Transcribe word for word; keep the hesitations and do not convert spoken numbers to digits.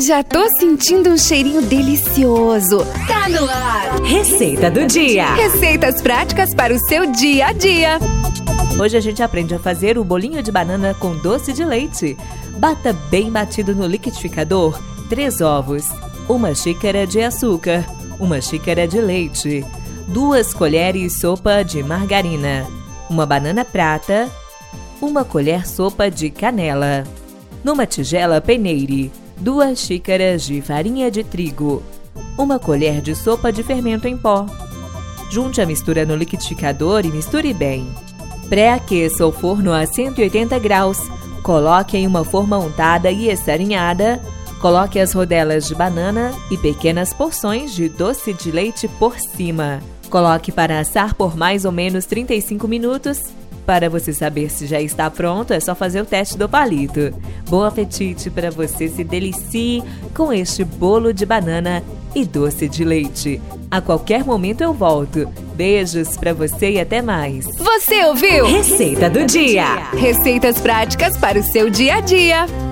Já tô sentindo um cheirinho delicioso. Tá no ar! Receita do dia. Receitas práticas para o seu dia a dia. Hoje a gente aprende a fazer o bolinho de banana com doce de leite. Bata bem batido no liquidificador três ovos, uma xícara de açúcar, uma xícara de leite, duas colheres sopa de margarina, uma banana prata, uma colher sopa de canela. Numa tigela peneire, duas xícaras de farinha de trigo, uma colher de sopa de fermento em pó. Junte a mistura no liquidificador e misture bem. Pré-aqueça o forno a cento e oitenta graus. Coloque em uma forma untada e essarinhada. Coloque as rodelas de banana e pequenas porções de doce de leite por cima. Coloque para assar por mais ou menos trinta e cinco minutos. Para você saber se já está pronto, é só fazer o teste do palito. Bom apetite para você se delicie com este bolo de banana e doce de leite. A qualquer momento eu volto. Beijos para você e até mais. Você ouviu? Receita do dia. Receitas práticas para o seu dia a dia.